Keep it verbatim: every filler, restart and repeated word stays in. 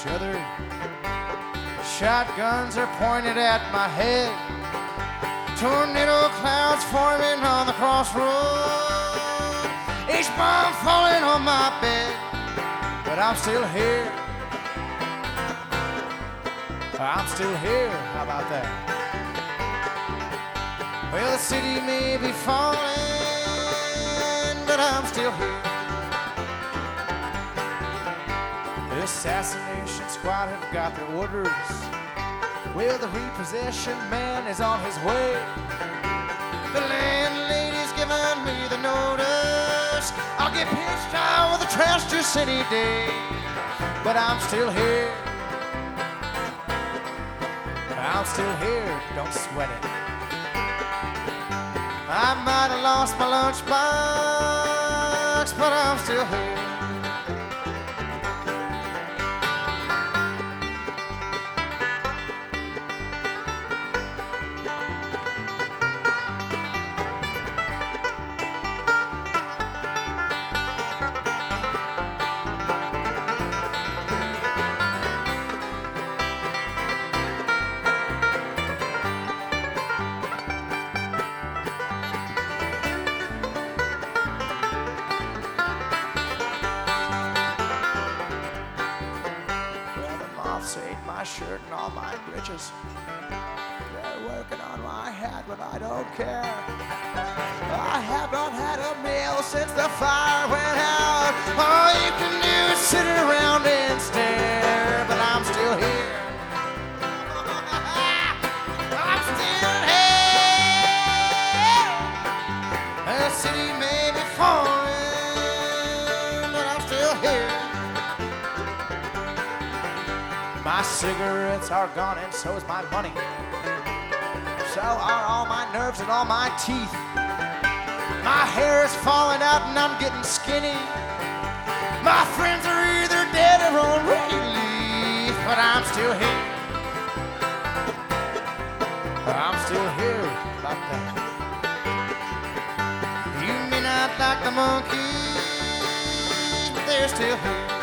each other. Shotguns are pointed at my head. Tornado clouds forming on the crossroad. Each bomb falling on my bed. But I'm still here. I'm still here. How about that? Well, the city may be falling, but I'm still here. The assassination squad have got their orders. Well, the repossession man is on his way. The landlady's giving me the notice. I'll get pitched out with the trash just any day. But I'm still here. I'm still here, don't sweat it. I might have lost my lunchbox, but I'm still here. Ate my shirt and all my britches. They're working on my hat, but I don't care. I have not had a meal since the fire went out. All you can do is sit around and stare. But I'm still here. I'm still here. The city may be falling, but I'm still here. My cigarettes are gone and so is my money. So are all my nerves and all my teeth. My hair is falling out and I'm getting skinny. My friends are either dead or on relief. But I'm still here. I'm still here like that. You may not like the monkeys, but they're still here.